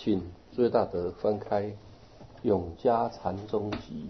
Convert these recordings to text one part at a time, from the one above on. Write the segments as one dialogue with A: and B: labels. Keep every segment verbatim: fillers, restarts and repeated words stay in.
A: 请最大德翻开《永嘉禅宗集》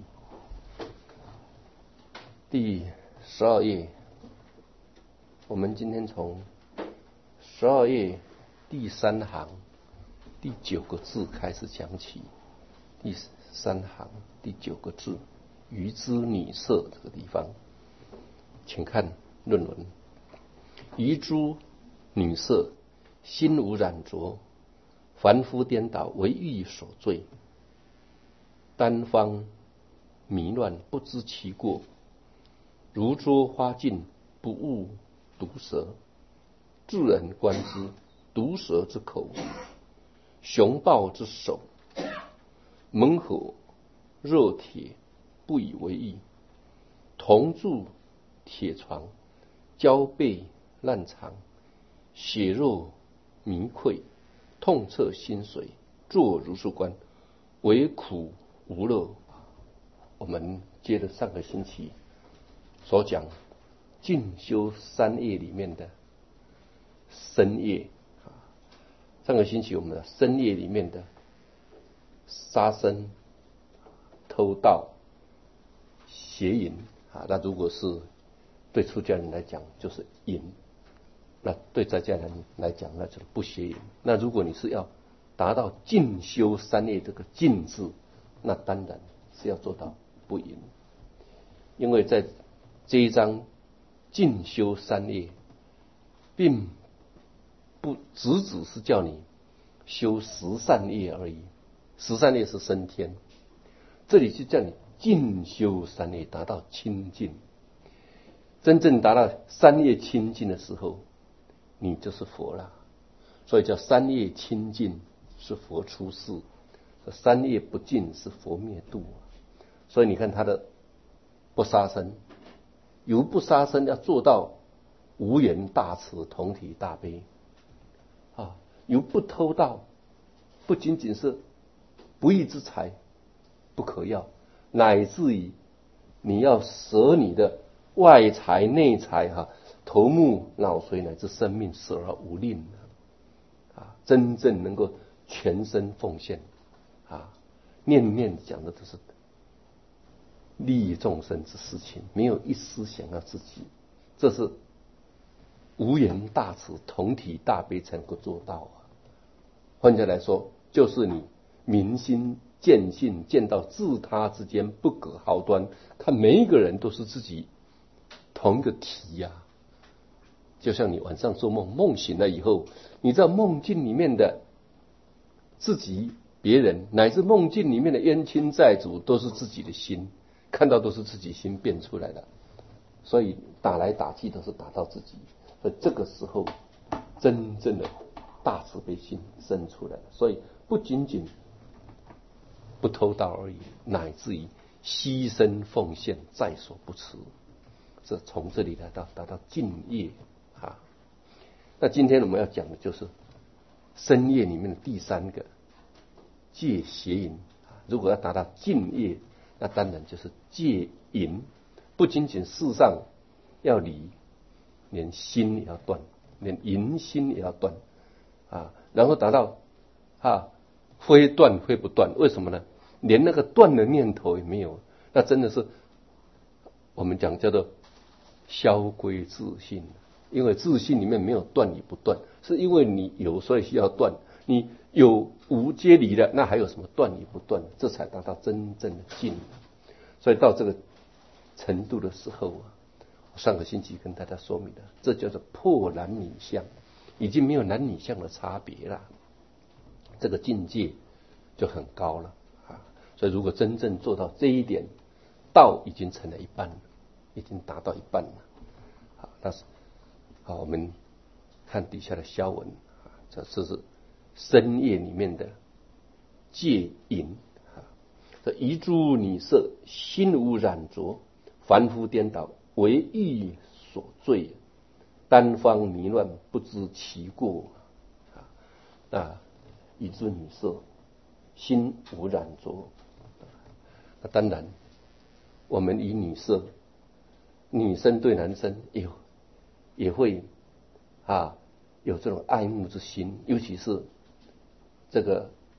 A: 第十二页。我们今天从十二页第三行第九个字开始讲起。第三行第九个字，愚之女色这个地方，请看论文。愚诸女色，心无染着，凡夫颠倒，为欲所罪。单方迷乱，不知其过。如捉花镜，不悟毒蛇。智人观之，毒蛇之口，熊豹之首。猛火热铁，不以为意。铜铸铁床，胶被烂肠，血肉糜溃，痛彻心髓。作如是观，唯苦无乐。我们接着上个星期所讲进修三业里面的身业，上个星期我们的身业里面的杀生、偷盗、邪淫啊，那如果是对出家人来讲就是淫，那对在家人来讲那就是不邪淫。那如果你是要达到进修三业这个进字，那当然是要做到不淫。因为在这一章进修三业，并不只只是叫你修十善业而已，十善业是升天，这里是叫你进修三业，达到清净。真正达到三业清净的时候，你就是佛了。所以叫三业清净是佛出世，三业不净是佛灭度。所以你看他的不杀生，由不杀生要做到无缘大慈，同体大悲啊，由不偷盗，不仅仅是不义之财不可要，乃至于你要舍你的外财内财哈，头目脑髓乃至生命舍而无吝啊，真正能够全身奉献啊，念念讲的都是利益众生之事情，没有一丝想要自己，这是无缘大慈，同体大悲才能够做到啊。换句话来说，就是你明心见性，见到自他之间不可毫端，看每一个人都是自己同一个体呀、啊。就像你晚上做梦，梦醒了以后，你知道梦境里面的自己、别人，乃至梦境里面的冤亲债主，都是自己的心，看到都是自己心变出来的，所以打来打去都是打到自己。所以这个时候，真正的大慈悲心生出来了。所以不仅仅不偷盗而已，乃至于牺牲奉献在所不辞。这从这里来到达到净业啊。那今天我们要讲的就是身业里面的第三个戒邪淫。如果要达到净业，那当然就是戒淫，不仅仅事上要离，连心也要断，连淫心也要断啊，然后达到啊非断非不断。为什么呢？连那个断的念头也没有，那真的是我们讲叫做消归自性。因为自性里面没有断与不断，是因为你有所以需要断，你有无皆离了，那还有什么断与不断？这才达到真正的净。所以到这个程度的时候啊，上个星期跟大家说明了，这叫做破男女相，已经没有男女相的差别了，这个境界就很高了啊。所以如果真正做到这一点，道已经成了一半了，已经达到一半了。好，那是好，我们看底下的消文啊，这这是身业里面的戒淫啊。这愚诸女色，心无染着，凡夫颠倒，为欲所罪，单方迷乱，不知其过啊。那愚诸女色，心无染着。那当然，我们以女色，女生对男生也也会啊有这种爱慕之心，尤其是这个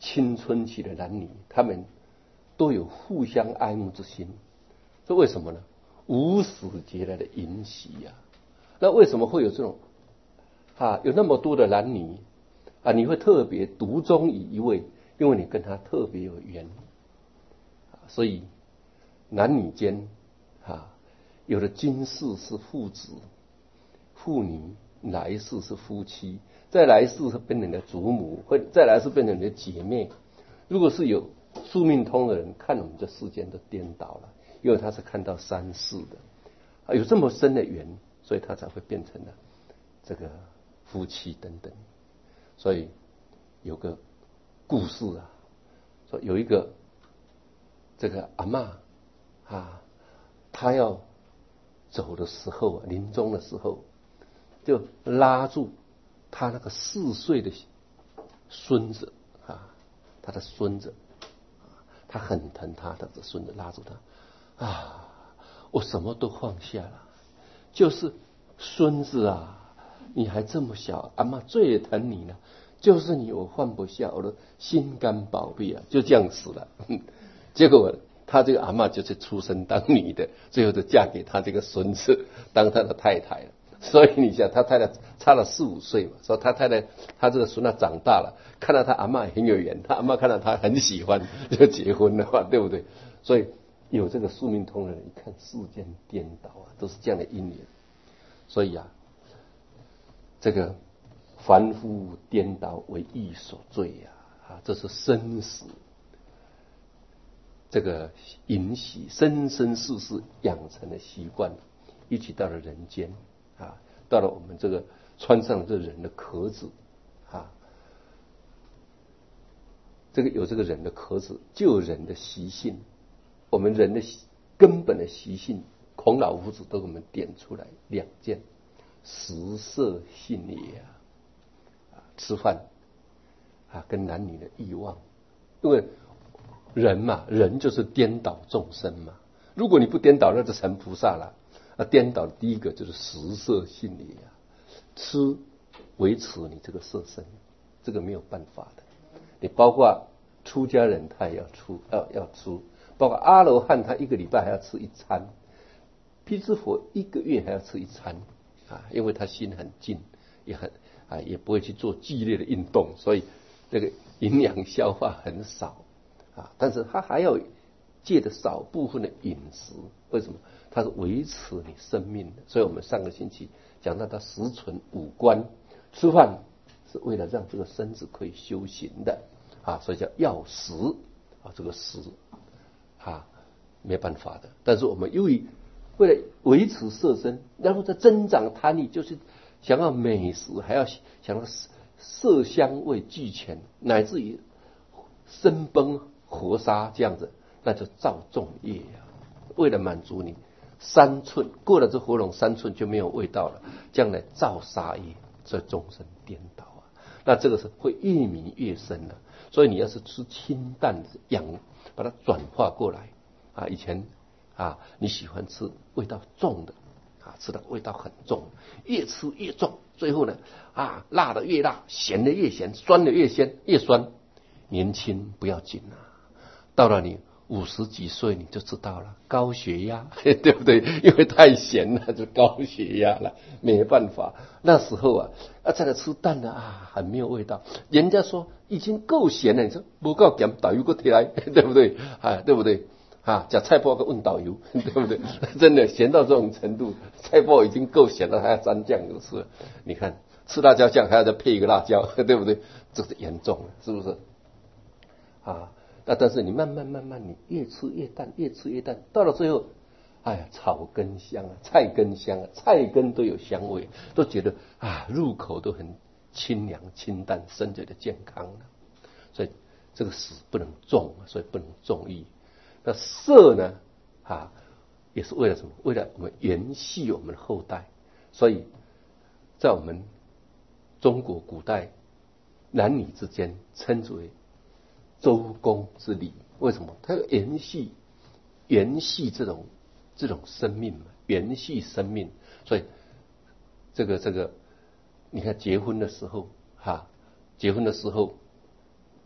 A: 青春期的男女，他们都有互相爱慕之心。这为什么呢？无始劫来的引起呀、啊。那为什么会有这种啊？有那么多的男女啊，你会特别独钟于一位，因为你跟他特别有缘。所以男女间啊，有的今世是父子、父女，来世是夫妻，再来世是变成你的祖母，或再来世变成你的姐妹。如果是有宿命通的人，看我们这世间都颠倒了，因为他是看到三世的，啊，有这么深的缘，所以他才会变成了这个夫妻等等。所以有个故事啊，说有一个这个阿嬷啊，她要走的时候啊，临终的时候，就拉住他那个四岁的孙子啊，他的孙子，他很疼他的孙子，拉住他啊，我什么都放下了，就是孙子啊，你还这么小，阿嬷最疼你了，就是你我放不下，我的心肝宝贝啊，就这样死了。结果他这个阿嬷就是出生当女的，最后就嫁给他这个孙子当他的太太了。所以你想，他太太差了四五岁嘛，说他太太他这个孙子长大了，看到他阿嬷很有缘，他阿嬷看到他很喜欢，就结婚了嘛，对不对？所以有这个宿命通的人，一看世间颠倒啊，都是这样的因缘。所以啊，这个凡夫颠倒为义所罪呀、啊，啊，这是生死这个引起生生世世养成的习惯，一起到了人间啊，到了我们这个穿上这人的壳子啊，这个有这个人的壳子，就有人的习性，我们人的根本的习性，孔老夫子都给我们点出来两件：食色性也啊，吃饭啊，跟男女的欲望，因为人嘛，人就是颠倒众生嘛。如果你不颠倒，那就成菩萨了。那颠倒的第一个就是食色性也啊，吃维持你这个色身，这个没有办法的。你包括出家人他也要出要要吃，包括阿罗汉他一个礼拜还要吃一餐，辟支佛一个月还要吃一餐啊，因为他心很静，也很啊也不会去做剧烈的运动，所以这个营养消化很少。啊，但是他还要借着少部分的饮食，为什么？它是维持你生命的。所以我们上个星期讲到它十存五观，吃饭是为了让这个身子可以修行的啊，所以叫药食啊，这个食啊没办法的。但是我们由于为了维持色身，然后再增长贪欲，就是想要美食，还要想要色香味俱全，乃至于生崩活杀这样子，那就造众业啊！为了满足你三寸，过了这喉咙三寸就没有味道了，将来造杀业，所以众生颠倒啊！那这个是会越迷越深了、啊。所以你要是吃清淡的养，把它转化过来啊！以前啊，你喜欢吃味道重的啊，吃的味道很重，越吃越重，最后呢啊，辣的越辣，咸的越咸，酸的越鲜越酸。年轻不要紧啊，到了你五十几岁你就知道了，高血压，对不对？因为太咸了，就高血压了，没办法。那时候啊，啊再来吃淡的啊，很没有味道。人家说已经够咸了，你说不够咸，导游给提来，对不对？啊，对不对？啊，讲菜包给问导游，对不对？真的咸到这种程度，菜包已经够咸了，还要沾酱油吃。你看吃辣椒酱还要再配一个辣椒，对不对？这是严重了，是不是？啊，那但是你慢慢慢慢，你越吃越淡，越吃越淡，到了最后，哎呀，草根香啊，菜根香啊，菜根都有香味，都觉得啊，入口都很清凉清淡，身体的健康了。所以这个食不能重，所以不能重欲。那色呢，啊，也是为了什么？为了我们延续我们的后代。所以在我们中国古代，男女之间称之为周公之礼，为什么？它要延续延续这种这种生命嘛，延续生命。所以这个这个，你看结婚的时候，哈，结婚的时候，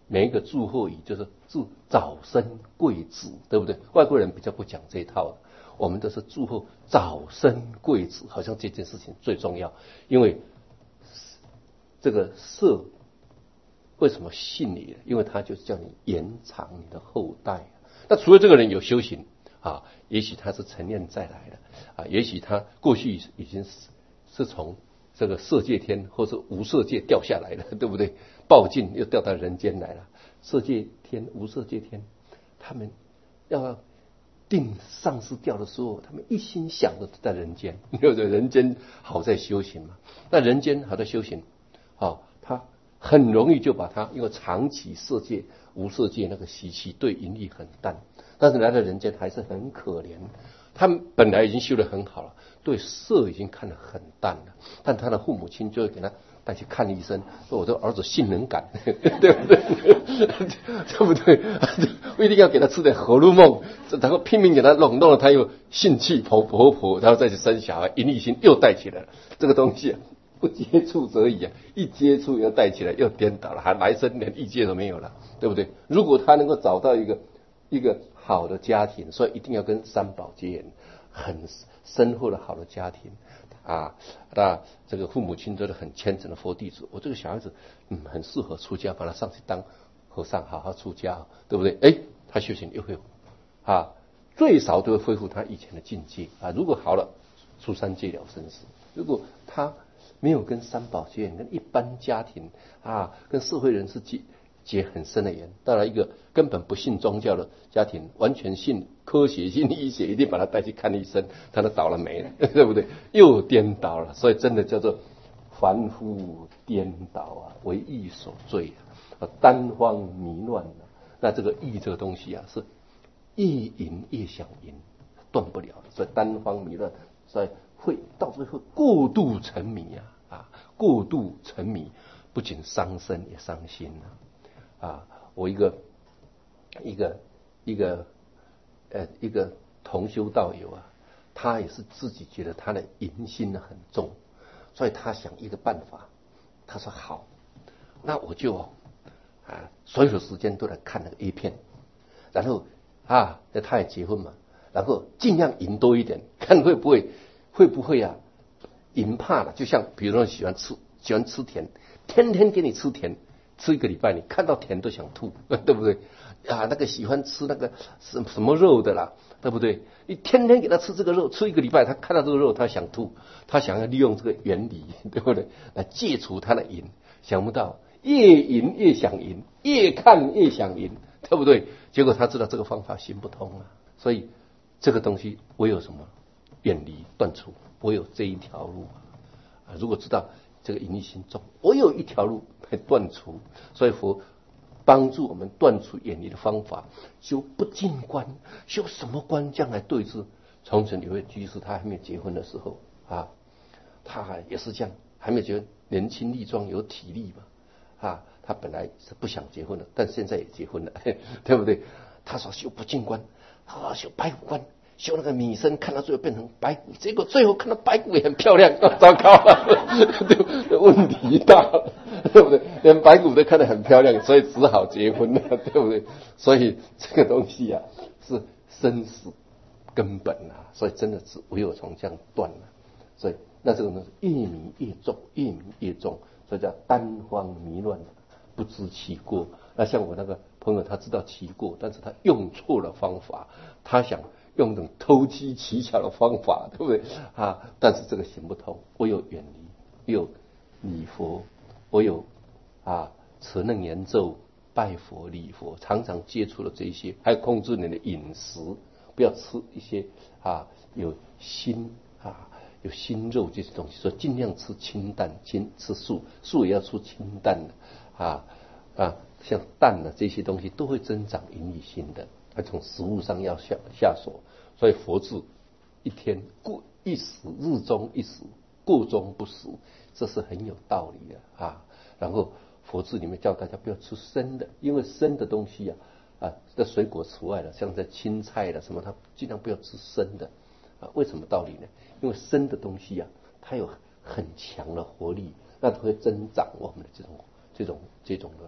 A: 每一个祝贺语就是祝早生贵子，对不对？外国人比较不讲这一套的，我们都是祝贺早生贵子，好像这件事情最重要。因为这个色为什么信你呢？因为他就是叫你延长你的后代。那除了这个人有修行啊，也许他是成念再来的啊，也许他过去已经是是从这个色界天或是无色界掉下来了，对不对？报尽又掉到人间来了。色界天、无色界天，他们要定上师掉的时候，他们一心想着在人间，对不对？人间好在修行嘛。那人间好在修行，啊，他很容易就把他因为长期色界、无色界那个习气对引力很淡，但是来到人间还是很可怜。他们本来已经修得很好了，对色已经看得很淡了，但他的父母亲就会给他带去看医生，说我这儿子性能感，对不对？对不对？我一定要给他吃点荷尔蒙，然后拼命给他弄，弄了他又性气勃勃勃，然后再去生小孩，淫欲心又带起来了。这个东西啊，不接触则已啊，一接触又带起来，又颠倒了，还来生连意界都没有了，对不对？如果他能够找到一个一个好的家庭，所以一定要跟三宝结缘，很深厚的好的家庭啊。那这个父母亲都是很虔诚的佛弟子，我这个小孩子嗯很适合出家，把他上去当和尚，好好出家，对不对？哎，他修行又会啊，最少都会恢复他以前的境界啊。如果好了，出三界了生死；如果他没有跟三宝结缘，跟一般家庭啊，跟社会人士结结很深的缘，到了一个根本不信宗教的家庭，完全信科学、信医学，一定把他带去看医生，他都倒了霉了，对不对？又颠倒了，所以真的叫做凡夫颠倒啊，为义所罪啊，单方迷乱啊。那这个义这个东西啊，是越淫越想淫，断不了的，所以单方迷乱，所以会到最后过度沉迷啊啊，过度沉迷不仅伤身也伤心啊。啊，我一个一个一个呃一个同修道友啊，他也是自己觉得他的淫心很重，所以他想一个办法，他说好，那我就啊所有的时间都来看那个 A 片，然后啊，那他也结婚嘛，然后尽量淫多一点，看会不会会不会啊淫怕了，就像比如说喜欢吃喜欢吃甜，天天给你吃甜。吃一个礼拜，你看到甜都想吐，对不对？啊，那个喜欢吃那个什什么肉的啦，对不对？你天天给他吃这个肉，吃一个礼拜，他看到这个肉，他想吐，他想要利用这个原理，对不对？来戒除他的瘾。想不到越瘾越想瘾，越看越想瘾，对不对？结果他知道这个方法行不通啊，所以这个东西唯有什么？远离断除，唯有这一条路啊！如果知道这个淫欲心重，我有一条路来断除，所以佛帮助我们断除远离的方法，修不净观，修什么观？将来对治。从前有位居士，他还没有结婚的时候啊，他也是这样，还没有结婚，年轻力壮，有体力嘛啊，他本来是不想结婚的，但现在也结婚了，对不对？他说修不净观，啊，修白骨观。修那个米身，看到最后变成白骨，结果最后看到白骨也很漂亮，哦、糟糕了，对，问题大了，对不对？连白骨都看得很漂亮，所以只好结婚了，对不对？所以这个东西啊，是生死根本啊，所以真的是唯有从这样断了。所以那这个呢，越迷越重，越迷越重，所以叫单方迷乱，不知其过。那像我那个朋友，他知道其过，但是他用错了方法，他想用那种偷机取巧的方法，对不对啊？但是这个行不通，唯有远离，有礼佛，唯有啊持楞严咒、拜佛、礼佛，常常接触了这些，还有控制你的饮食，不要吃一些啊有腥啊有腥肉这些东西，所以尽量吃清淡，清吃素，素也要吃清淡的啊啊，像蛋的这些东西都会增长淫欲心的。从食物上要下下手，所以佛治一天过一时，日中一时，过中不食，这是很有道理的啊。然后佛治里面叫大家不要吃生的，因为生的东西啊啊，这水果除外了，像在青菜了什么，它尽量不要吃生的啊。为什么道理呢？因为生的东西啊，它有很强的活力，那它会增长我们的这种这种这种的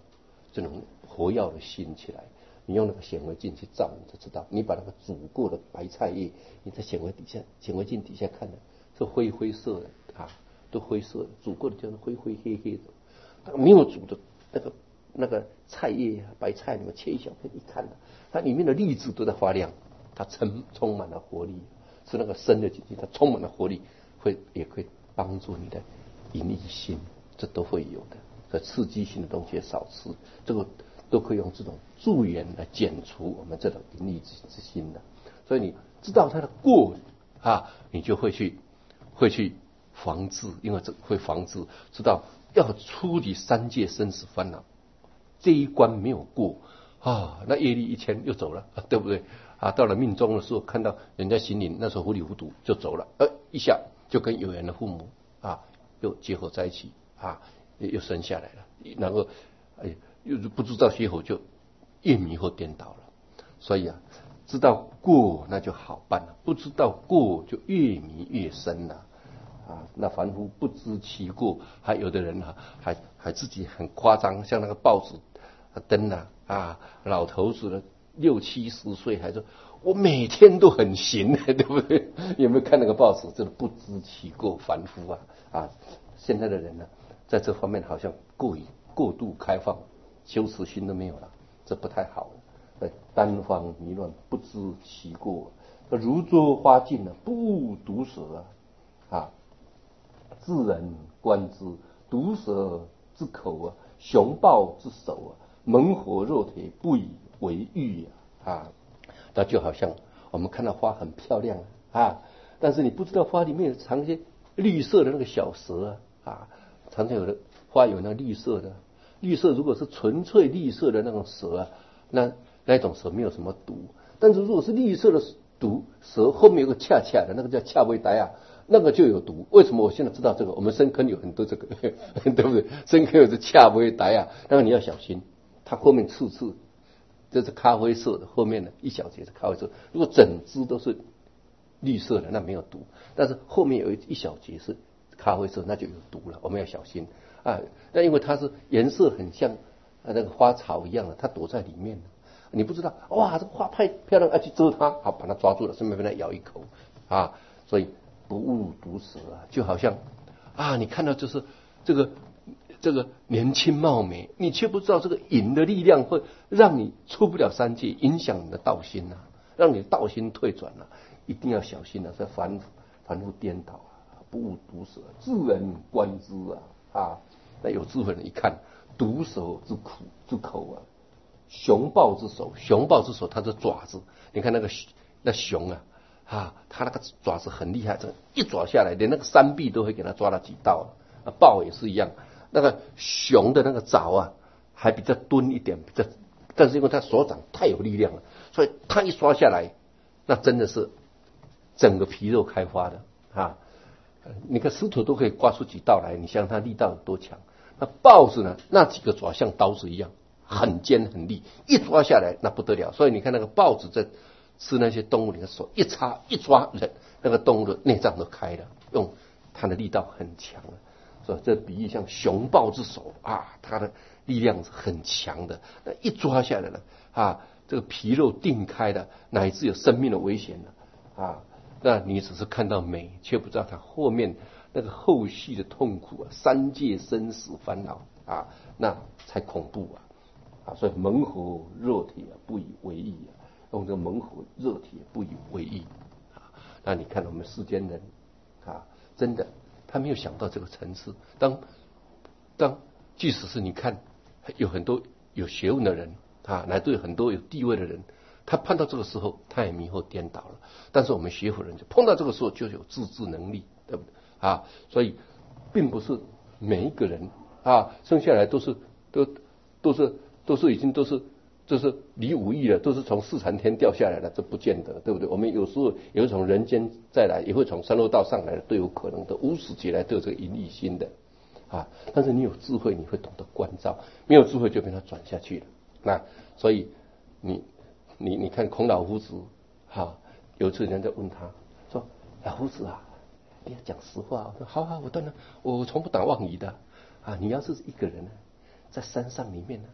A: 这种活跃的心起来。你用那个显微镜去照，你就知道。你把那个煮过的白菜叶，你在显微底下、显微镜底下看的，是灰灰色的啊，都灰色的，煮过的就是灰灰黑黑的。那个没有煮的那个那个菜叶啊，白菜你们切一小片，一看的，它里面的粒子都在发亮，它充充满了活力，是那个生的进去，它充满了活力，会也会帮助你的盈利心，这都会有的。这刺激性的东西也少吃，这个都可以用这种助缘来减除我们这种盈利之心的。所以你知道它的过啊，你就会去会去防治，因为这会防治，知道要处理三界生死烦恼，这一关没有过啊，那业力一千又走了，啊、对不对啊？到了命中的时候，看到人家行灵，那时候糊里糊涂就走了，呃，一下就跟有缘的父母啊又结合在一起啊，又生下来了，然后哎又不知道结果就越迷惑颠倒了。所以啊，知道过那就好办了，不知道过就越迷越深了。啊，那凡夫不知其过，还有的人啊，还还自己很夸张，像那个报纸登了啊，老头子了六七十岁，还说我每天都很行，对不对？有没有看那个报纸？真的不知其过，凡夫啊啊！现在的人呢，在这方面好像过于过度开放，羞耻心都没有了，这不太好了。单方迷乱，不知其过，如捉花尽了，不毒蛇啊！啊，自然观之，毒蛇之口啊，熊豹之手啊，猛火肉铁，不以为喻啊！啊，那就好像我们看到花很漂亮啊，但是你不知道花里面有藏一些绿色的那个小蛇啊，啊，常常有的花有那绿色的，绿色如果是纯粹绿色的那种蛇啊，那那种蛇没有什么毒，但是如果是绿色的毒蛇后面有个恰恰的那个叫恰维达亚，那个就有毒。为什么我现在知道这个？我们深坑有很多这个，对不对？深坑有这恰维达亚，那个你要小心，它后面刺刺，这是咖啡色的，后面呢一小节是咖啡色。如果整只都是绿色的，那没有毒，但是后面有一小节是咖啡色，那就有毒了，我们要小心啊。那因为它是颜色很像那个花草一样的，它躲在里面，你不知道，哇，这个花太漂亮，要去遮它，好把它抓住了，顺便被它咬一口啊。所以不误毒蛇啊，就好像啊，你看到就是这个这个年轻貌美，你却不知道这个瘾的力量会让你出不了三界，影响你的道心啊，让你的道心退转了、啊，一定要小心啊，这凡凡夫颠倒啊，不误毒蛇，自然观之啊啊，那有智慧人一看，毒蛇之苦之口啊。熊豹之手，熊豹之手，它的爪子，你看那个那熊啊，啊，它那个爪子很厉害，这一爪下来，连那个山壁都会给它抓了几道啊。豹也是一样，那个熊的那个爪啊，还比较钝一点，比较，但是因为它手掌太有力量了，所以它一刷下来，那真的是整个皮肉开花的啊。你看石头都可以刮出几道来，你想它力道有多强？那豹子呢，那几个爪像刀子一样。很尖很利，一抓下来那不得了。所以你看那个豹子在吃那些动物，你的手一插一抓人，那个动物的内脏都开了，用它的力道很强了。所以这比喻像熊豹之手啊，它的力量是很强的。那一抓下来了啊，这个皮肉定开了，乃至有生命的危险了啊。那你只是看到美，却不知道它后面那个后续的痛苦啊，三界生死烦恼啊，那才恐怖啊。啊，所以猛火热铁不以为意啊，用这个猛火热铁不以为意啊。那你看我们世间人啊，真的他没有想到这个层次。当当，即使是你看有很多有学问的人啊，乃至很多有地位的人，他碰到这个时候，他也迷惑颠倒了。但是我们学佛人就碰到这个时候就有自制能力，对不对啊？所以并不是每一个人啊生下来都是都都是。都是已经都是都是离五亿了，都是从四禅天掉下来了，这不见得，对不对？我们有时候也会从人间再来，也会从三恶道上来的，都有可能的，无始劫来都有这个淫欲心的啊。但是你有智慧，你会懂得关照；没有智慧，就被它转下去了。那所以你你你看孔老夫子哈、啊，有一次人家问他说：“老夫子啊，你要讲实话。”我说：“好好，我当然我从不打妄语的啊。你要是一个人呢，在山上里面呢。”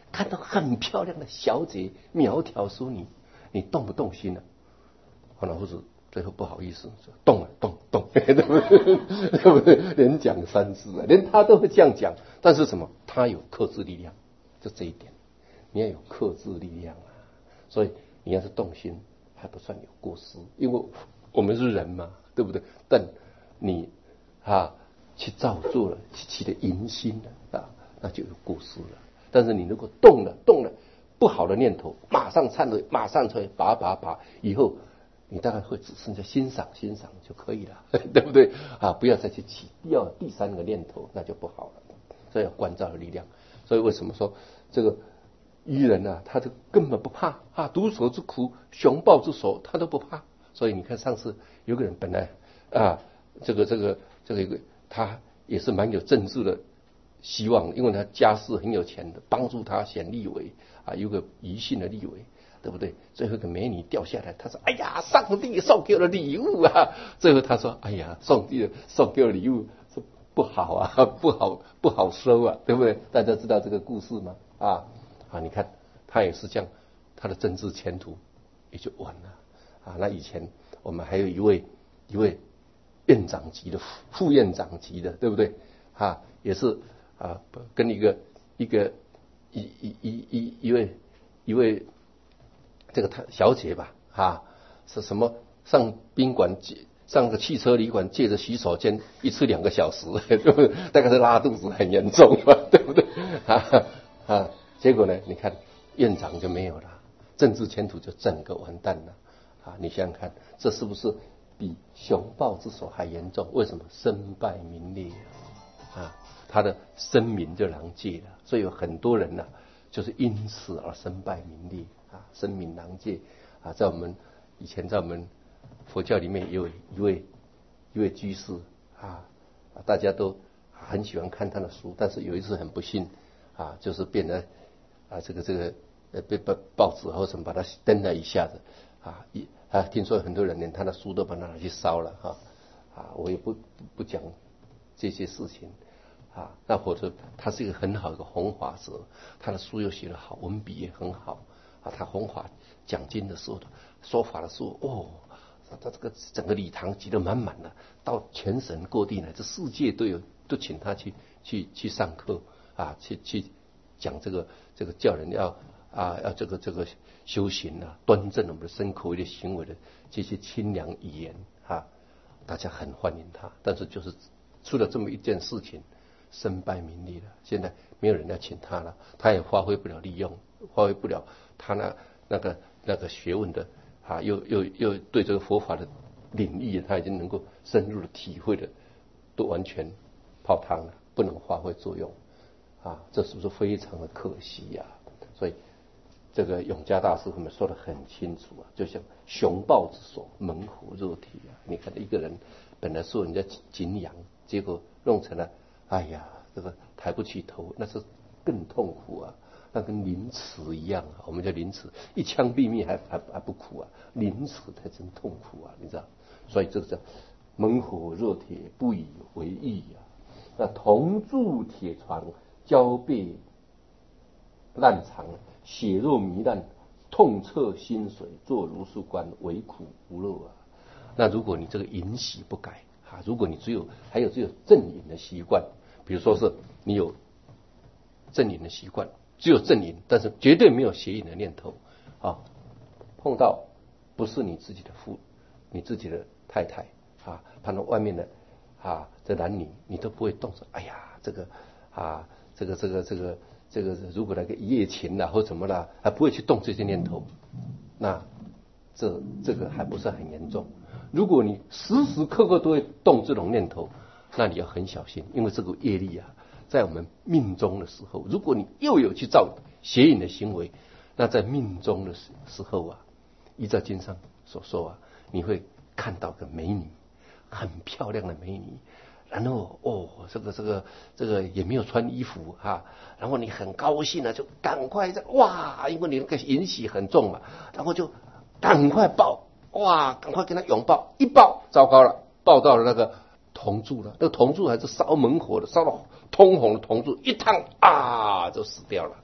A: 看到很漂亮的小姐苗条淑女，你动不动心了？后来或者最后不好意思说动了动动，对不对？对不对？连讲三次啊，连他都会这样讲。但是什么？他有克制力量，就这一点，你要有克制力量啊。所以你要是动心，还不算有过失，因为我们是人嘛，对不对？但你啊去照做了，去起了淫心了啊，那就有过失了。但是你如果动了动了不好的念头，马上忏悔，马上退，拔拔拔，以后你大概会只剩下欣赏欣赏就可以了，对不对啊？不要再去起第二第三个念头，那就不好了。所以要关照的力量。所以为什么说这个愚人啊，他就根本不怕啊，毒蛇之苦，熊抱之手，他都不怕。所以你看上次有个人本来啊，这个这个这个一个他也是蛮有政治的希望，因为他家世很有钱的，帮助他选立委啊，有个宜姓的立委，对不对？最后一个美女掉下来，他说：“哎呀，上帝送给我的礼物啊！”最后他说：“哎呀，上帝送给我的礼物是不好啊，不好不好收啊，对不对？”大家知道这个故事吗？啊啊，你看他也是这样，他的政治前途也就完了啊。那以前我们还有一位一位院长级的副院长级的，对不对？啊，也是。啊，跟一个一个一一一一一位一位这个他小姐吧，啊，是什么上宾馆上个汽车旅馆借着洗手间一次两个小时，对不对？大概是拉肚子很严重嘛，对不对？啊啊，结果呢，你看院长就没有了，政治前途就整个完蛋了啊！你想想看，这是不是比熊抱之手还严重？为什么？身败名裂啊！他的声名就狼藉了，所以有很多人呢、啊，就是因此而身败名裂啊，声名狼藉啊。在我们以前，在我们佛教里面也有一位一位居士啊，大家都很喜欢看他的书，但是有一次很不幸啊，就是变得啊这个这个呃被报报纸或什么把他登了一下子啊，一啊听说很多人连他的书都把他拿去烧了哈 啊, 啊，我也不不不讲这些事情。啊，那或者他是一个很好的弘法者，他的书又写得好，文笔也很好啊。他弘法讲经的时候，说法的时候，哦，他这个整个礼堂挤得满满的，到全省各地乃至世界都有，都请他去去去上课啊，去去讲这个这个叫人要啊要这个这个修行啊，端正我们的身口意的行为的这些清凉语言啊，大家很欢迎他。但是就是出了这么一件事情。身败名裂了，现在没有人要请他了，他也发挥不了利用，发挥不了他那那个那个学问的啊，又又又对这个佛法的领域，他已经能够深入的体会的，都完全泡汤了，不能发挥作用啊，这是不是非常的可惜呀、啊？所以这个永嘉大师他们说得很清楚啊，就像熊抱之手，猛虎入体啊！你看一个人本来受人家敬仰，结果弄成了。哎呀，这个抬不起头，那是更痛苦啊！那跟凌迟一样啊，我们叫凌迟，一枪毙命还还还不苦啊，凌迟才真痛苦啊，你知道？所以这个叫猛虎若铁，不以为意啊。那铜铸铁床，胶被烂肠，血肉糜烂，痛彻心髓，坐如树关，唯苦无乐啊。那如果你这个淫习不改，啊，如果你只有还有只有正饮的习惯，比如说是你有正饮的习惯，只有正饮，但是绝对没有邪淫的念头啊，碰到不是你自己的父、你自己的太太啊，碰到外面的啊这男女，你都不会动手。哎呀，这个啊，这个这个这个这个，如果那个一夜情啦或怎么啦，还不会去动这些念头，那这这个还不是很严重。如果你时时刻刻都会动这种念头，那你要很小心，因为这个业力啊，在我们命中的时候，如果你又有去造邪淫的行为，那在命中的时候啊，依照经上所说啊，你会看到个美女，很漂亮的美女，然后哦，这个这个这个也没有穿衣服哈、啊，然后你很高兴啊，就赶快在哇，因为你那个淫习很重嘛，然后就赶快抱。哇！赶快跟他拥抱，一抱，糟糕了，抱到了那个铜柱了。那个铜柱还是烧猛火的，烧到通红的铜柱，一烫啊，就死掉了。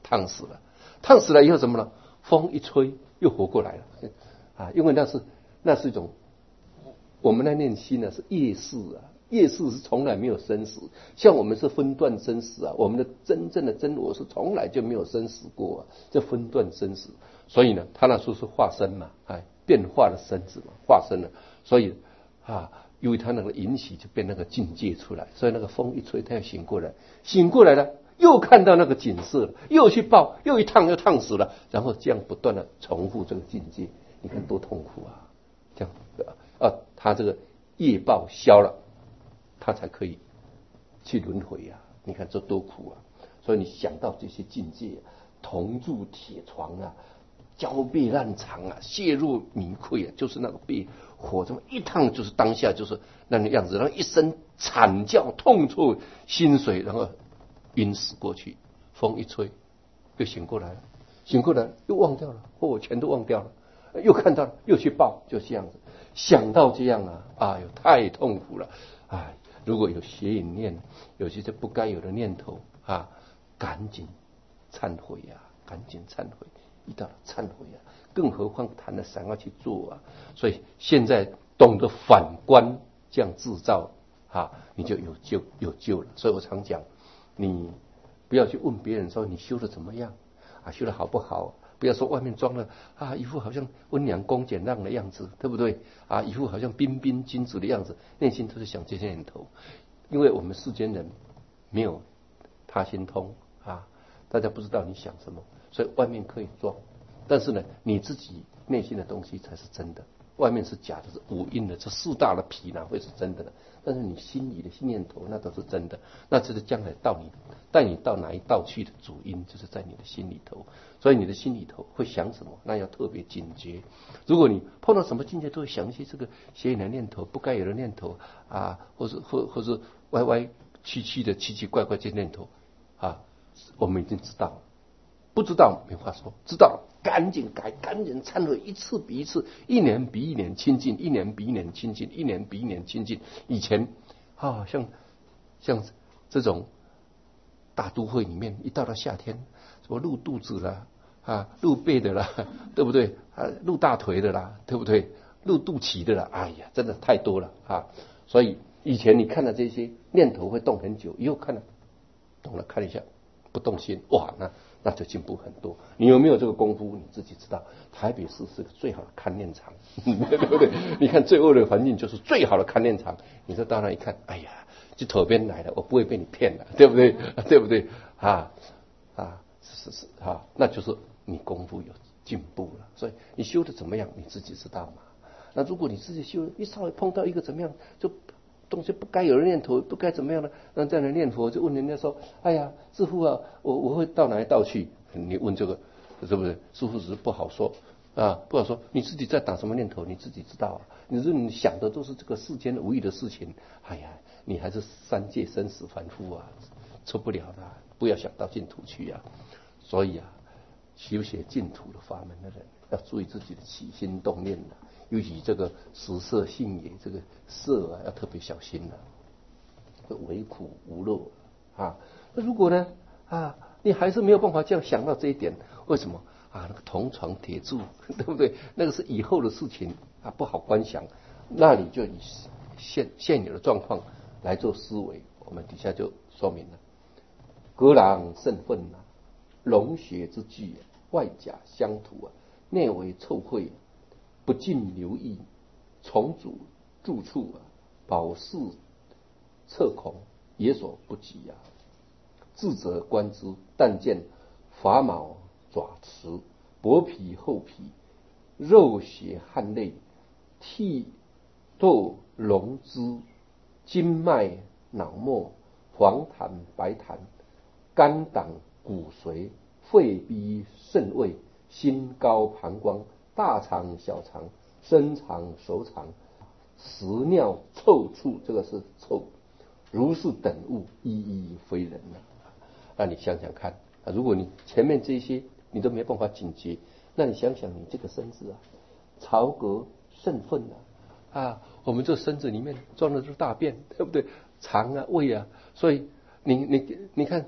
A: 烫死了，烫死了以后怎么了？风一吹又活过来了啊！因为那是那是一种我们来念心呢是业识啊，业识是从来没有生死，像我们是分段生死啊，我们的真正的真我是从来就没有生死过啊，这分段生死，所以呢，他那时候是化身嘛，哎，变化的身子嘛，化身了，所以啊，因为他那个引起就变那个境界出来，所以那个风一吹，他要醒过来，醒过来了。又看到那个景色了，又去抱，又一烫又烫死了，然后这样不断的重复这个境界，你看多痛苦啊！这样啊，他这个业报消了，他才可以去轮回啊！你看这多苦啊！所以你想到这些境界，同住铁床啊，交臂烂肠啊，陷入迷溃啊，就是那个被火这么一烫，就是当下就是那个样子，然后一声惨叫，痛彻心髓，然后晕死过去，风一吹，又醒过来了，醒过来又忘掉了，或我全都忘掉了，又看到了，又去报，就这样子，想到这样啊，哎呦，太痛苦了，哎，如果有邪淫念，有些不该有的念头啊，赶紧忏悔啊，赶紧忏悔，遇到了忏悔啊，更何况谈了想要去做啊，所以现在懂得反观这样制造啊，你就有救有救了。所以我常讲。你不要去问别人说你修的怎么样啊，修的好不好？不要说外面装了啊一副好像温良恭俭让的样子，对不对？啊，一副好像彬彬君子的样子，内心都是想这些念头。因为我们世间人没有他心通啊，大家不知道你想什么，所以外面可以装，但是呢，你自己内心的东西才是真的。外面是假的，是五阴的，这四大的皮哪会是真的呢？但是你心里的信念头那都是真的，那这是将来到你带你到哪一道去的主因，就是在你的心里头。所以你的心里头会想什么，那要特别警觉。如果你碰到什么境界都会想一些这个邪淫的念头、不该有的念头啊，或是或或是歪歪曲曲的奇奇怪怪这些念头啊，我们已经知道了。不知道没话说，知道赶紧改，赶紧忏悔，一次比一次，一年比一年亲近，一年比一年亲近，一年比一年亲近。以前啊，像像这种大都会里面，一到了夏天，什么露肚子啦，啊，露背的啦，对不对？啊，露大腿的啦，对不对？露肚脐的啦，哎呀，真的太多了啊！所以以前你看到这些念头会动很久，以后看了动了看一下，不动心，哇，那。那就进步很多。你有没有这个功夫，你自己知道。台北市是个最好的看念场，对不对？你看最恶劣的环境就是最好的看念场。你说到那一看，哎呀，就头边来了，我不会被你骗了，对不对？对不对？啊啊，是是啊，那就是你功夫有进步了。所以你修的怎么样，你自己知道嘛。那如果你自己修，一稍微碰到一个怎么样，就东西不该有的念头，不该怎么样呢？那这样的念佛就问人家说：“哎呀，师父啊，我我会到哪里道去？”你问这个，是不是？师父只是不好说啊，不好说。你自己在打什么念头，你自己知道啊。你说你想的都是这个世间无益的事情，哎呀，你还是三界生死凡夫啊，出不了的。不要想到净土去啊。所以啊，修学净土的法门的人，要注意自己的起心动念的。尤其这个食色性也，这个色啊要特别小心了、啊，会为苦无乐啊。那如果呢啊，你还是没有办法这样想到这一点，为什么啊？那个铜床铁柱，对不对？那个是以后的事情啊，不好观想。那你就以现现有的状况来做思维。我们底下就说明了：隔廊甚愤啊，龙血之具，外甲乡土啊，内为臭秽。不尽留意，重组住处啊，保释侧孔也所不及啊。智者观之，但见发毛爪齿，薄皮厚皮，肉血汗泪，涕豆龙脂，筋脉脑膜，黄痰白痰，肝胆骨髓，肺逼肾胃，心高膀胱。大肠、小肠、深肠、熟肠、屎尿臭处，这个是臭，如是等物，一一非人了、啊。那你想想看，啊，如果你前面这些你都没办法警觉，那你想想你这个身子啊，巢隔甚愤啊，啊，我们这身子里面装的是大便，对不对？肠啊、胃啊，所以你你你看，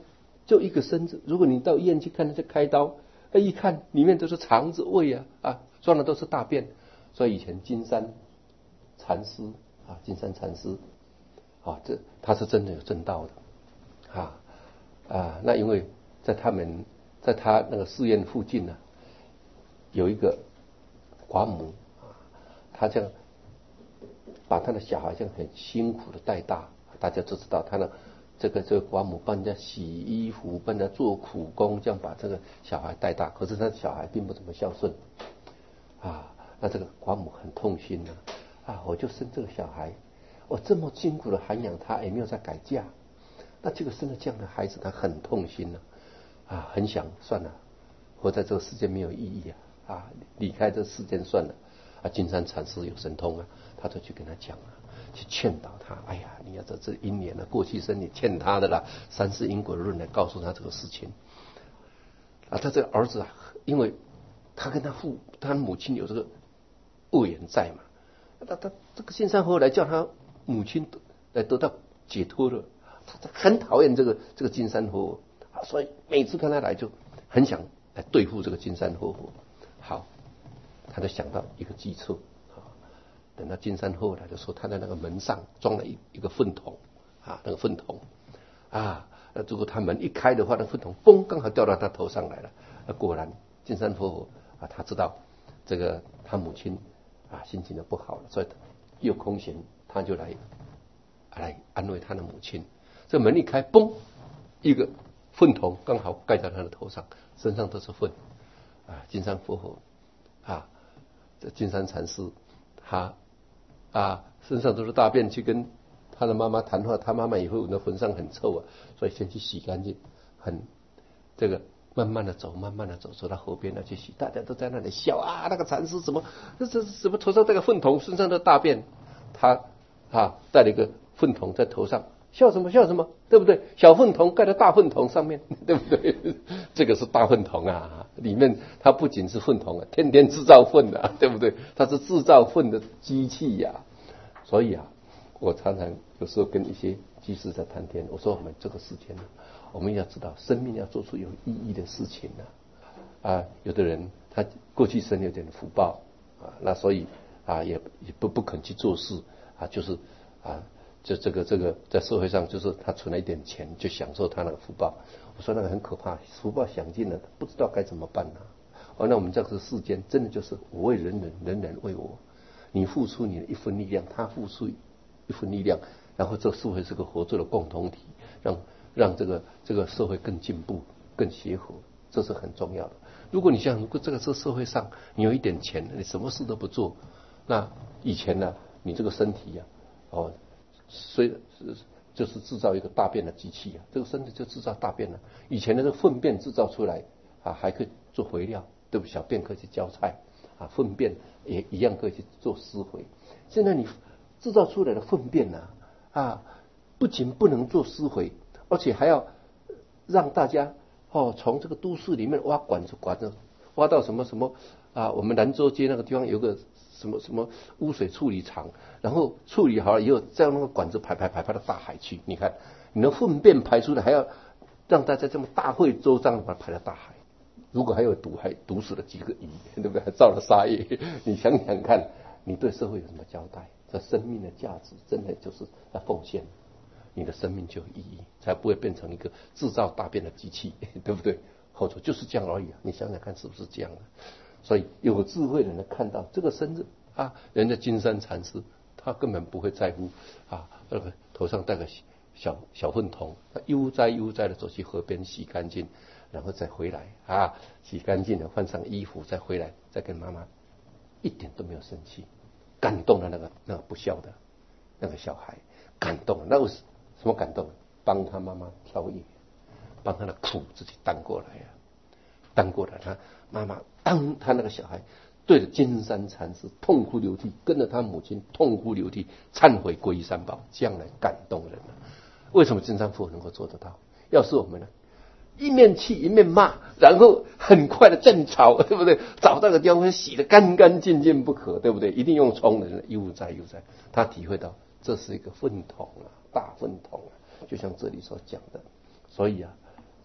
A: 就一个身子。如果你到医院去看那些开刀，一看里面都是肠子、胃啊啊，装的都是大便。所以以前金山禅师啊，金山禅师啊，这他是真的有证道的啊啊。那因为在他们在他那个寺院附近呢、啊，有一个寡母啊，他这样把他的小孩这样很辛苦的带大，大家都知道他的。这个这个寡母帮人家洗衣服，帮人家做苦工，这样把这个小孩带大。可是他的小孩并不怎么孝顺啊，那这个寡母很痛心啊！啊，我就生这个小孩，我这么辛苦的涵养他，也没有再改嫁，那这个生了这样的孩子，他很痛心啊！啊，很想算了，活在这个世界没有意义啊！啊，离开这世间算了。啊，金山禅师有神通啊，他就去跟他讲啊。去劝导他，哎呀，你要这这因缘呢，过去生你欠他的啦，三世因果论来告诉他这个事情。啊，他这个儿子啊，因为他跟他父、他母亲有这个恶缘在嘛，他他这个金山后来叫他母亲来得到解脱了，他很讨厌这个这个金山后，所以每次看他来就很想来对付这个金山后。好，他就想到一个计策。等到金山后来的时候，他在那个门上装了一一个粪桶啊，那个粪桶啊，那如果他门一开的话，那粪桶嘣刚好掉到他头上来了。那果然金山佛啊，他知道这个他母亲啊心情的不好了，所以有空闲他就来来安慰他的母亲。这门一开，嘣，一个粪桶刚好盖在他的头上，身上都是粪啊。金山佛佛啊，这金山禅师他。啊，身上都是大便，去跟他的妈妈谈话，他妈妈也会闻到浑身很臭啊，所以先去洗干净，很这个慢慢的走，慢慢的走，走到河边了去洗，大家都在那里笑啊，那个禅师怎么这这怎么头上带个粪桶，身上的大便，他啊带了一个粪桶在头上，笑什么笑什么，对不对？小粪桶盖在大粪桶上面，对不对？这个是大粪桶啊，里面它不仅是粪桶啊，天天制造粪啊，对不对？它是制造粪的机器呀、啊。所以啊，我常常有时候跟一些居士在谈天，我说我们这个世间呢，我们要知道生命要做出有意义的事情呢、啊。啊，有的人他过去生有点福报啊，那所以啊也也不不肯去做事啊，就是啊。就这个这个在社会上，就是他存了一点钱，就享受他那个福报。我说那个很可怕，福报享尽了，不知道该怎么办呢、啊？哦，那我们这个世间真的就是我为人人，人人为我。你付出你的一份力量，他付出一份力量，然后这个社会是个合作的共同体，让让这个这个社会更进步、更协和，这是很重要的。如果你像如果这个这社会上你有一点钱，你什么事都不做，那以前呢，你这个身体呀、啊，哦。所以是就是制造一个大便的机器啊，这个身体就制造大便了。以前的这个粪便制造出来啊，还可以做肥料，对不？小便可以去浇菜啊，粪便也一样可以去做施肥。现在你制造出来的粪便呢、啊，啊，不仅不能做施肥，而且还要让大家哦从这个都市里面挖管子，管子挖到什么什么啊，我们兰州街那个地方有个。什么什么污水处理厂，然后处理好了以后，再用那个管子排排排排到大海去。你看，你的粪便排出来，还要让大家这么大费周章把它排到大海。如果还有毒，还毒死了几个鱼，对不对？还造了杀业。你想想看，你对社会有什么交代？这生命的价值，真的就是要奉献，你的生命就有意义，才不会变成一个制造大便的机器，对不对？或者就是这样而已啊！你想想看，是不是这样的？所以有智慧的人看到这个身子啊，人家金山禅师他根本不会在乎啊，那个头上戴个小小粪桶，他悠哉悠哉的走去河边洗干净，然后再回来啊，洗干净了换上衣服再回来，再跟妈妈一点都没有生气，感动了那个那个不孝的那个小孩，感动了，那是什么感动？帮他妈妈挑野，帮他的苦自己担过来啊，担过来他。妈妈当他那个小孩对着金山禅师痛哭流涕，跟着他母亲痛哭流涕，忏悔皈依三宝，这样来感动人了。为什么金山佛能够做得到？要是我们呢，一面气一面骂，然后很快的正吵，对不对？找到个地方会洗得干干净净不可，对不对？一定用冲的人悠哉悠哉，他体会到这是一个粪桶啊，大粪桶啊，就像这里所讲的。所以啊，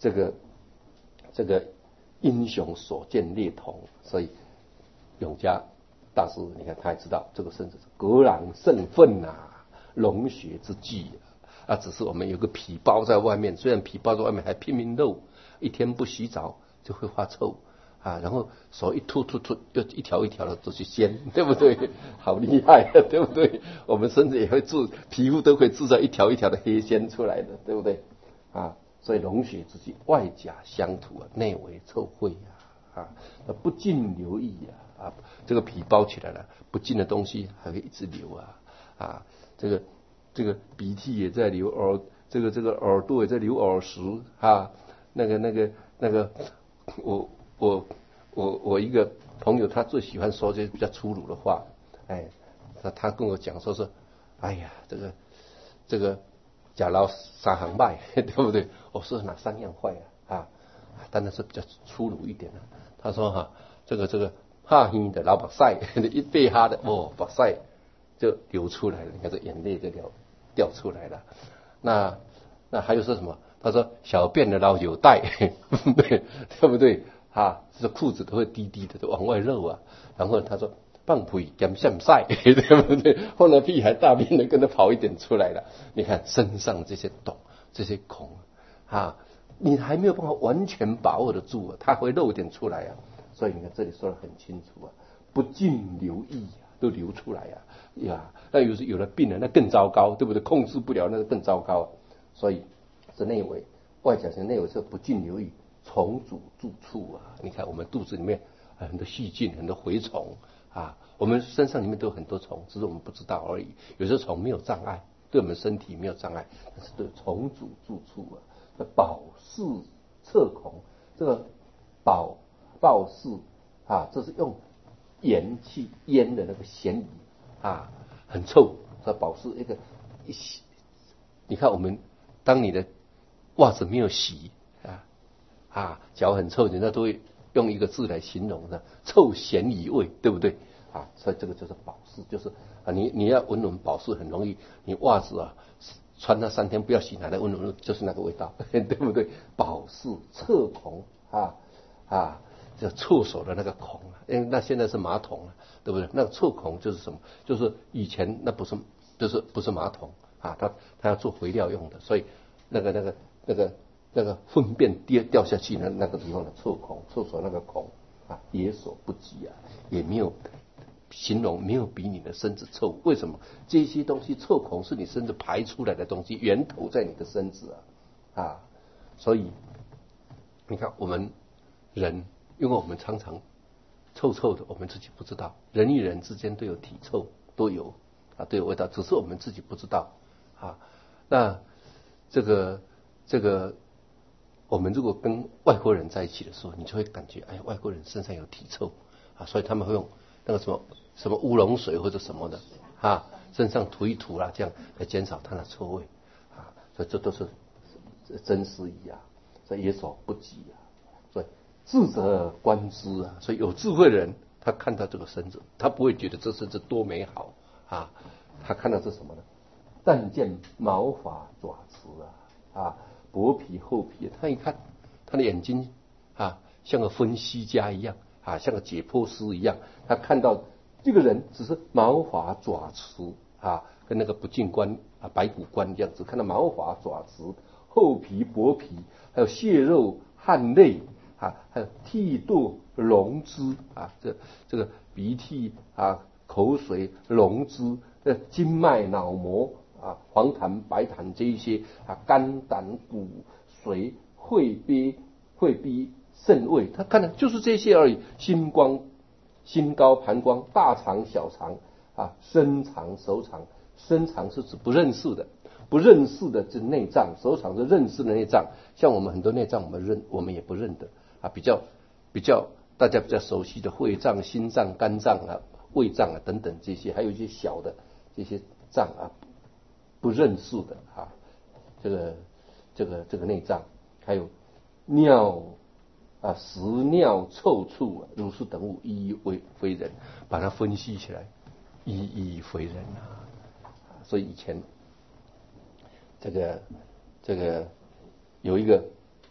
A: 这个这个英雄所见略同，所以永嘉大师你看他也知道这个甚至是格朗胜愤呐、啊，龙血之际啊，只是我们有个皮包在外面，虽然皮包在外面还拼命漏，一天不洗澡就会发臭啊，然后手一吐吐吐，又一条一条的都去掀，对不对？好厉害啊，对不对？我们身子也会制，皮肤都会制造一条一条的黑线出来的，对不对？啊，所以龙血之际，外假乡土啊，内为臭秽啊，啊，不尽留意啊，啊，这个皮包起来了，不尽的东西还会一直流啊，啊，这个这个鼻涕也在流，耳这个这个耳朵也在流耳石啊，那个那个那个，我我我我一个朋友，他最喜欢说这些比较粗鲁的话，哎，他他跟我讲说是，哎呀，这个这个假劳三行败，对不对？我说哪三样坏啊？啊，当然是比较粗鲁一点的。他说哈、啊，这个这个哈黑的老把晒，一被哈的哦，把晒就流出来了，你看这眼泪就掉掉出来了。那那还有说什么？他说小便的老有带，对对不对？啊，这裤子都会低低的，都往外漏啊。然后他说放屁减向晒，对不对？放了屁还大便的跟着跑一点出来了。你看身上这些洞、这些孔啊，你还没有办法完全把握得住啊，它会漏一点出来啊。所以你看这里说得很清楚啊，不尽留意啊，都流出来啊。呀，那有时有了病人，那更糟糕，对不对？控制不了，那个更糟糕。所以这内围外假性内围是不尽留意。虫主住处啊，你看我们肚子里面很多细菌，很多蛔虫啊，我们身上里面都有很多虫，只是我们不知道而已。有些虫没有障碍，对我们身体没有障碍，但是对虫主住处啊，保视侧孔，这个保保视啊，这是用盐去腌的那个咸鱼啊，很臭，这保视一个一洗，你看我们当你的袜子没有洗啊。啊，脚很臭，人家都会用一个字来形容的，臭咸鱼味，对不对？啊，所以这个就是保湿，就是啊，你你要闻闻保湿很容易，你袜子啊穿它三天不要洗，拿来闻闻就是那个味道，对不对？保湿厕孔啊啊，就厕所的那个孔，因为那现在是马桶了，对不对？那个厕孔就是什么？就是以前那不是，就是不是马桶啊，它它要做肥料用的，所以那个那个那个。那个粪便跌掉下去那那个地方的臭孔，厕所那个孔啊，也所不及啊，也没有形容，没有比你的身子臭。为什么？这些东西臭孔是你身子排出来的东西，源头在你的身子啊啊，所以你看我们人，因为我们常常臭臭的，我们自己不知道，人与人之间都有体臭，都有啊，都有味道，只是我们自己不知道啊。那这个这个。我们如果跟外国人在一起的时候，你就会感觉，哎，外国人身上有体臭啊，所以他们会用那个什么什么乌龙水或者什么的啊，身上涂一涂啦，这样来减少它的臭味啊。所以这都是真实意啊，所以也所不及啊。所以智者观之啊，所以有智慧的人，他看到这个身子，他不会觉得这身子多美好啊，他看到是什么呢？但见毛发爪齿啊啊。薄皮厚皮，他一看，他的眼睛啊，像个分析家一样啊，像个解剖师一样。他看到这个人只是毛发爪齿啊，跟那个不净观啊、白骨观一样，只看到毛发爪齿、厚皮薄皮，还有血肉汗泪啊，还有涕唾脓汁啊，这这个鼻涕啊、口水、脓汁、呃经脉、脑膜。啊，黄痰、白痰这一些啊，肝胆骨髓、肺憋、肺逼、肾胃，他看的就是这些而已。心光、心高、膀胱、大肠、小肠啊，身肠、手肠。身肠是指不认识的，不认识的是内脏，手肠是认识的内脏。像我们很多内脏，我们认，我们也不认得啊。比较比较大家比较熟悉的肺脏、心脏、肝脏啊、胃脏啊等等这些，还有一些小的这些脏啊。不认识的啊，这个这个这个内脏，还有尿啊、屎尿臭处啊，如是等物，一一为非人，把它分析起来，一一非人啊。所以以前这个这个有一个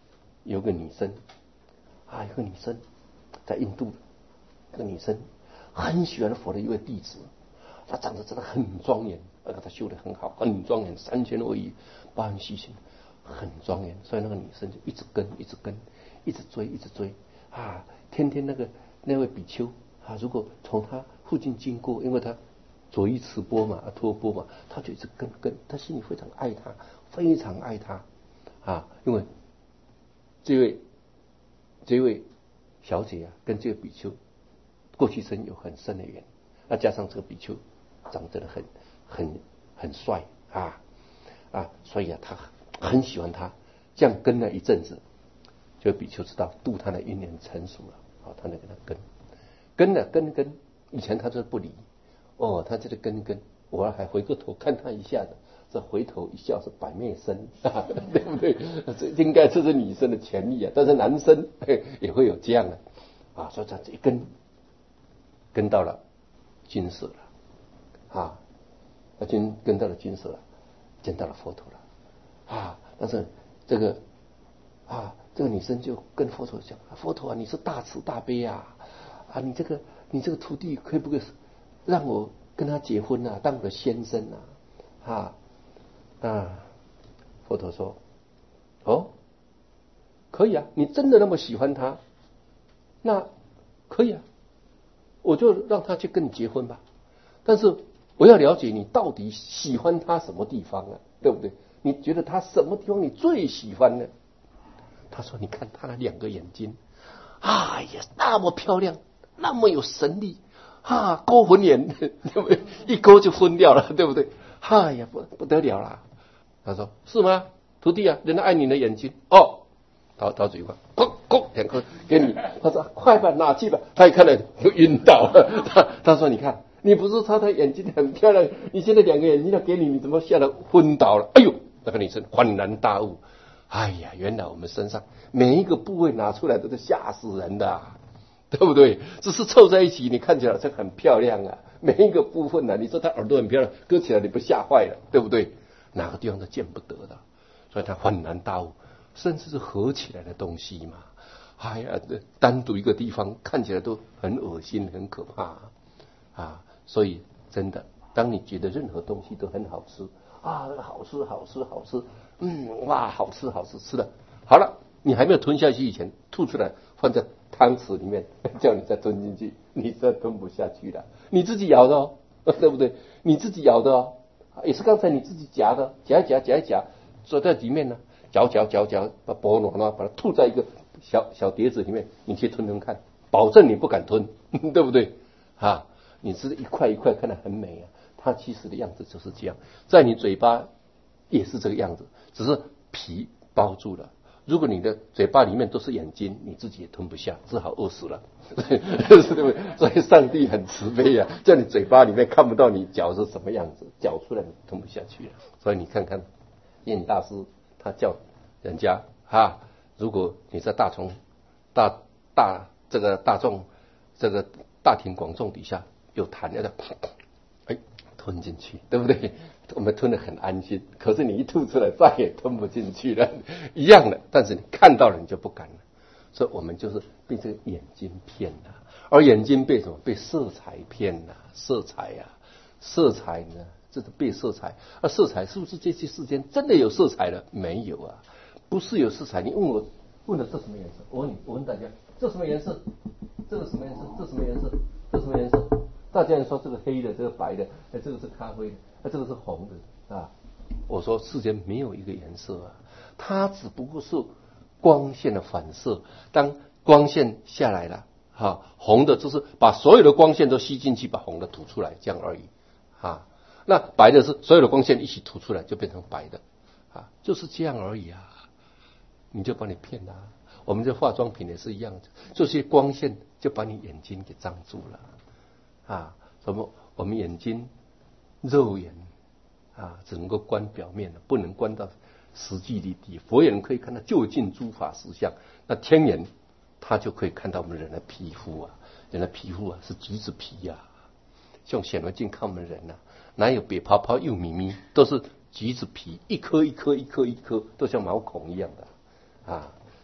A: 有个女生啊，有个女生在印度，这个女生很喜欢佛的一位弟子，她长得真的很庄严，而且她修得很好，很庄严，三千威仪，八万细心，很庄严。所以那个女生就一直跟，一直跟，一直追，一直追啊！天天那个那位比丘啊，如果从她附近经过，因为她左依持钵嘛，托钵嘛，他就一直跟跟，他心里非常爱他，非常爱他啊！因为这位这位小姐啊，跟这个比丘过去生有很深的缘，那加上这个比丘长得很很很帅啊啊，所以啊，他很喜欢他。这样跟了一阵子，这个比丘知道度他的因缘成熟了，好，他就跟他跟跟了跟跟，以前他就不理。哦，他这个跟跟，我还回过头看他一下的，这回头一笑是百媚生，对不对？这应该这是女生的潜力啊，但是男生也会有这样的啊，所以这一跟跟到了金色了啊，跟跟到了金色了，见到了佛陀了啊，但是这个啊，这个女生就跟佛陀讲：“佛陀啊，你是大慈大悲啊，啊，你这个你这个徒弟可以不可以让我跟他结婚啊，当我的先生啊？”啊啊，佛陀说：“哦，可以啊，你真的那么喜欢他，那可以啊，我就让他去跟你结婚吧。但是我要了解你到底喜欢他什么地方啊，对不对？你觉得他什么地方你最喜欢呢？”他说：“你看他的两个眼睛，哎呀，那么漂亮，那么有神力。”啊，勾魂眼，对不对？一勾就昏掉了，对不对？哎呀，不不得了了。他说：“是吗，徒弟啊？人家爱你的眼睛哦。”掏掏嘴巴，咕咕两颗给你。他说：“快吧，拿去吧。”他一看了就晕倒了。他他说：“你看，你不是说他眼睛很漂亮，你现在两个眼睛要给你，你怎么吓得昏倒了？”哎呦，那个女生恍然大悟。哎呀，原来我们身上每一个部位拿出来都是吓死人的啊，对不对？只是凑在一起，你看起来这很漂亮啊，每一个部分呢、啊，你说他耳朵很漂亮，割起来你不吓坏了，对不对？哪个地方都见不得的，所以他恍然大悟，甚至是合起来的东西嘛，哎呀，单独一个地方看起来都很恶心、很可怕啊！所以真的，当你觉得任何东西都很好吃啊，好吃、好吃、好吃，嗯，哇，好吃、好吃，吃了好了。你还没有吞下去以前，吐出来放在汤匙里面，叫你再吞进去，你再吞不下去了。你自己咬的哦，对不对？你自己咬的哦，也是刚才你自己夹的，夹一夹，夹一夹，坐在里面呢，嚼嚼嚼嚼，把菠萝呢，把它吐在一个小小碟子里面，你去吞吞看，保证你不敢吞，对不对？啊，你吃一块一块，看得很美啊，它其实的样子就是这样，在你嘴巴也是这个样子，只是皮包住了。如果你的嘴巴里面都是眼睛，你自己也吞不下，只好饿死了，对不对？所以上帝很慈悲啊，在你嘴巴里面看不到你嚼是什么样子，嚼出来你吞不下去了。所以你看看，印大师他叫人家啊，如果你在大众大大这个大众这个大庭广众底下有痰的，哎，吞进去，对不对？我们吞得很安心，可是你一吐出来再也吞不进去了，一样的。但是你看到了你就不敢了，所以我们就是被这个眼睛骗了，而眼睛被什么？被色彩骗了。色彩啊，色彩呢，这是被色彩。而色彩是不是这些世间真的有色彩了？没有啊，不是有色彩。你问我，问了这什么颜色？我问你，我问大家，这什么颜色？这个什么颜色？这什么颜色？这什么颜色？大家人说这个黑的，这个白的，哎，这个是咖啡的，哎，这个是红的啊。我说世间没有一个颜色啊，它只不过是光线的反射。当光线下来了，哈、啊，红的就是把所有的光线都吸进去，把红的吐出来，这样而已啊。那白的是所有的光线一起吐出来，就变成白的啊，就是这样而已啊。你就把你骗了、啊。我们这化妆品也是一样的，这些光线就把你眼睛给障住了。啊，什么？我们眼睛肉眼啊，只能够观表面的，不能观到实际里底。佛眼可以看到究竟诸法实相，那天眼它就可以看到我们人的皮肤啊，人的皮肤啊是橘子皮呀、啊，像显微镜看我们人呐、啊，哪有白泡泡又咪咪，都是橘子皮，一颗一颗一颗一颗，都像毛孔一样的啊。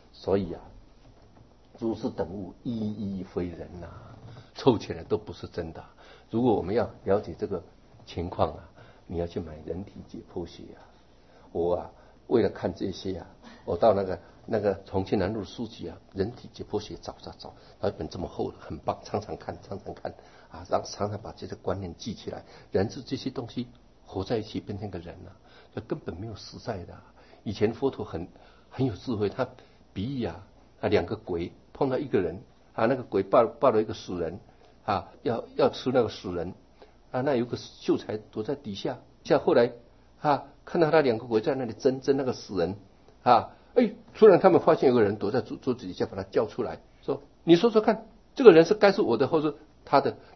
A: 所以啊，如是等物，一一非人呐、啊，凑起来都不是真的。如果我们要了解这个情况啊，你要去买《人体解剖学》啊。我啊，为了看这些啊，我到那个那个重庆南路书局啊，《人体解剖学》找找找，有一本这么厚的，很棒，常常看，常常看啊，然后常常把这些观念记起来。人是这些东西合在一起变成个人啊，这根本没有实在的、啊。以前佛陀很很有智慧，他比喻啊啊两个鬼碰到一个人啊，那个鬼抱抱了一个死人啊，要要吃那个死人啊，那有个秀才躲在底下，下后来啊看到他两个鬼在那里争争那个死人啊，哎，突然他们发现有个人躲在桌桌子底下，把他叫出来，说：“你说说看，这个人是该是我的，或是他的？”